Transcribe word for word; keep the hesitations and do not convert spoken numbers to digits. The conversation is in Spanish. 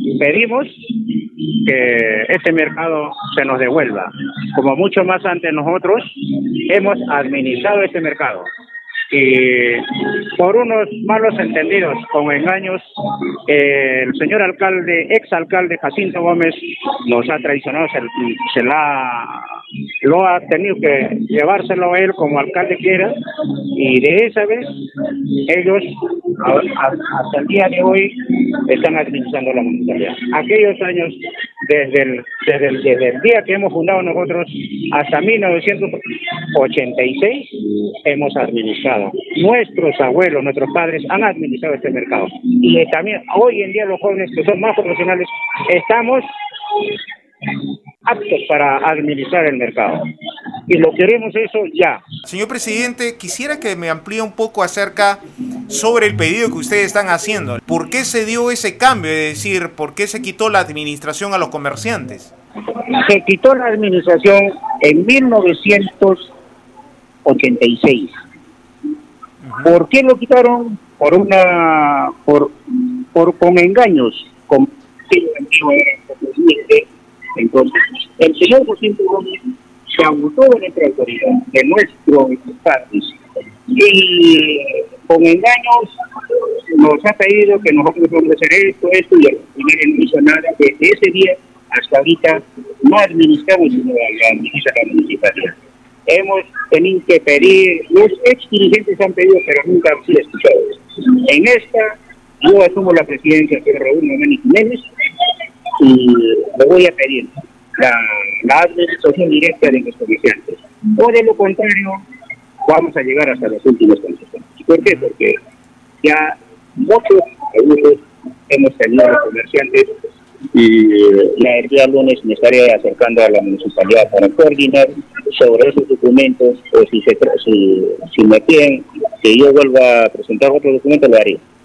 pedimos que ese mercado se nos devuelva. Como mucho más antes nosotros hemos administrado ese mercado. Y por unos malos entendidos, con engaños, eh, el señor alcalde, exalcalde Jacinto Gómez, nos ha traicionado, se, se la, lo ha tenido que llevárselo a él como alcalde quiera, y de esa vez ellos a, a, hasta el día de hoy están administrando la municipalidad. Aquellos años, desde el, desde el, desde el día que hemos fundado nosotros hasta mil novecientos ochenta y seis, hemos administrado. Nuestros abuelos, nuestros padres han administrado este mercado. Y eh, también hoy en día los jóvenes que son más profesionales estamos aptos para administrar el mercado. Y lo queremos eso ya. Señor presidente, quisiera que me amplíe un poco acerca sobre el pedido que ustedes están haciendo. ¿Por qué se dio ese cambio? Es decir, ¿por qué se quitó la administración a los comerciantes? Se quitó la administración en mil novecientos ochenta y seis. ¿Por qué lo quitaron? Por una, por, por con engaños, con entonces el señor Jacinto Gómez se abusó de nuestra autoridad, de nuestro estatus, y con engaños nos ha pedido que nosotros vamos a hacer esto, esto, y el primer no hizo nada. Desde ese día hasta ahorita no administramos, sino la administra la municipalidad. Hemos tenido que pedir, los ex dirigentes han pedido, pero nunca han sido escuchados. En esta, yo asumo la presidencia de Raúl Mamani Jiménez y le voy a pedir la, la administración directa de los comerciantes. O de lo contrario, vamos a llegar hasta las últimas consecuencias. ¿Por qué? Porque ya muchos abusos hemos tenido los comerciantes, y la el día lunes me estaré acercando a la municipalidad para coordinar sobre esos documentos, o si, se, si, si me piden que yo vuelva a presentar otro documento, lo haré.